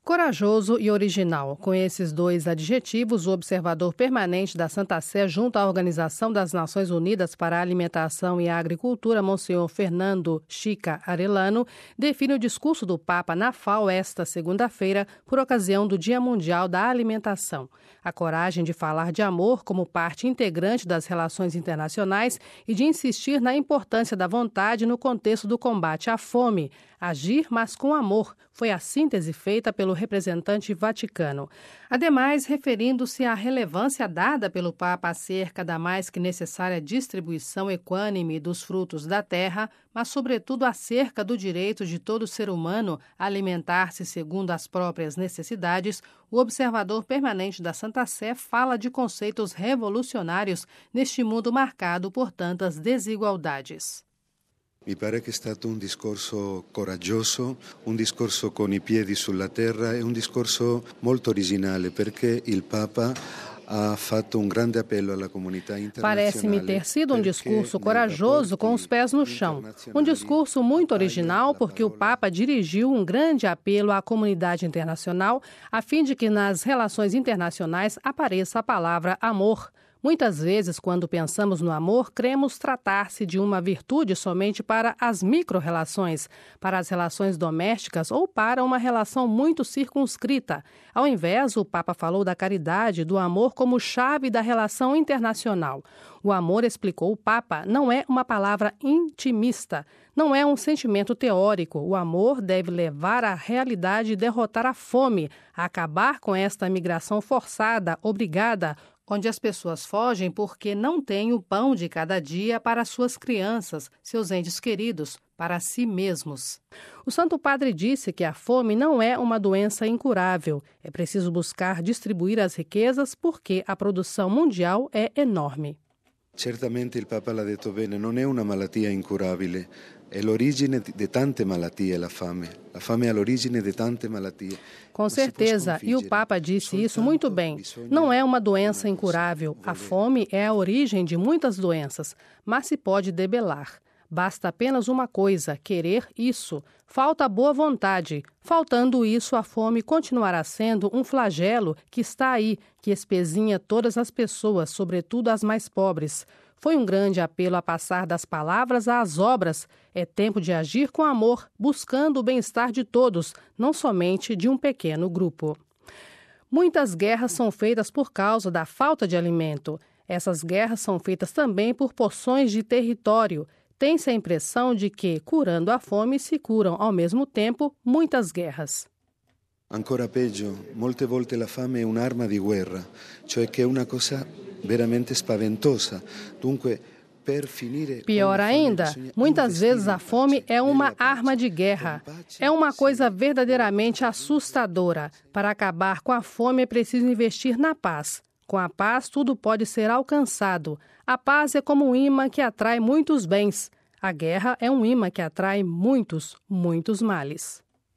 Corajoso e original. Com esses dois adjetivos, o observador permanente da Santa Sé junto à Organização das Nações Unidas para a Alimentação e a Agricultura, Monsenhor Fernando Chica Arellano, define o discurso do Papa na FAO esta segunda-feira, por ocasião do Dia Mundial da Alimentação. A coragem de falar de amor como parte integrante das relações internacionais e de insistir na importância da vontade no contexto do combate à fome. Agir, mas com amor, foi a síntese feita pelo representante vaticano. Ademais, referindo-se à relevância dada pelo Papa acerca da mais que necessária distribuição equânime dos frutos da terra, mas sobretudo acerca do direito de todo ser humano a alimentar-se segundo as próprias necessidades, o observador permanente da Santa Sé fala de conceitos revolucionários neste mundo marcado por tantas desigualdades. Mi pare che è stato un discorso coraggioso, un discorso con i piedi sulla terra e un discorso molto originale perché il Papa ha fatto un grande appello alla comunità internazionale. Parece-me ter sido um discurso corajoso com os pés no chão. Um discurso muito original porque o Papa dirigiu um grande apelo à comunidade internacional a fim de que nas relações internacionais apareça a palavra amor. Muitas vezes, quando pensamos no amor, cremos tratar-se de uma virtude somente para as micro-relações, para as relações domésticas ou para uma relação muito circunscrita. Ao invés, o Papa falou da caridade, do amor como chave da relação internacional. O amor, explicou o Papa, não é uma palavra intimista, não é um sentimento teórico. O amor deve levar à realidade e derrotar a fome, a acabar com esta migração forçada, obrigada, onde as pessoas fogem porque não têm o pão de cada dia para suas crianças, seus entes queridos, para si mesmos. O Santo Padre disse que a fome não é uma doença incurável. É preciso buscar distribuir as riquezas porque a produção mundial é enorme. Certamente il Papa l'ha detto bene, non è una malattia incurabile, è l'origine di tante malattie la fame. La fame è l'origine di tante malattie. Com certeza, e o Papa disse isso muito bem. Não é uma doença incurável. A fome é a origem de muitas doenças, mas se pode debelar. Basta apenas uma coisa, querer isso. Falta boa vontade. Faltando isso, a fome continuará sendo um flagelo que está aí, que espezinha todas as pessoas, sobretudo as mais pobres. Foi um grande apelo a passar das palavras às obras. É tempo de agir com amor, buscando o bem-estar de todos, não somente de um pequeno grupo. Muitas guerras são feitas por causa da falta de alimento. Essas guerras são feitas também por porções de território. Tem-se a impressão de que, curando a fome, se curam ao mesmo tempo muitas guerras. Ancora peggio, molte volte la fame è un'arma di guerra, cioè che è una cosa veramente spaventosa. Dunque, pior ainda, muitas vezes a fome é uma arma de guerra. É uma coisa verdadeiramente assustadora. Para acabar com a fome é preciso investir na paz. Com a paz, tudo pode ser alcançado. A paz é como um imã que atrai muitos bens. A guerra é um imã que atrai muitos, muitos males.